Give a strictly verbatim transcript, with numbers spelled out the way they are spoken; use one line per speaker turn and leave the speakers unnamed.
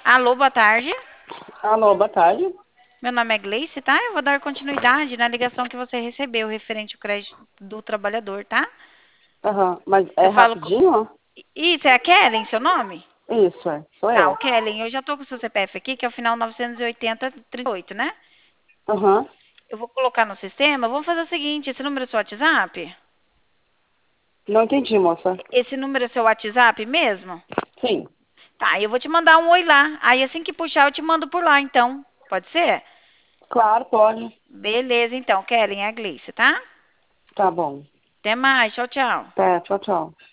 Alô, boa tarde.
Alô, boa tarde.
Meu nome é Gleice, tá? Eu vou dar continuidade na ligação que você recebeu referente ao crédito do trabalhador, tá?
Aham, mas é
Eu falo com...
rapidinho?
Isso, é a Kellen, seu nome?
Isso, é, sou
Tá, o
eu.
Kellen, eu já tô com o seu C P F aqui, que é o final novecentos e oitenta trinta e oito, né?
Aham,
Eu vou colocar no sistema. Vamos fazer o seguinte, esse número é seu WhatsApp?
não entendi, moça.
Esse número é seu WhatsApp mesmo?
Sim,
Tá, eu vou te mandar um oi lá. Aí assim que puxar, eu te mando por lá, então. Pode ser?
claro, pode.
Beleza, então, Kellen, é a Gleice, tá?
Tá bom.
Até mais, tchau, tchau.
Tá, tchau, tchau.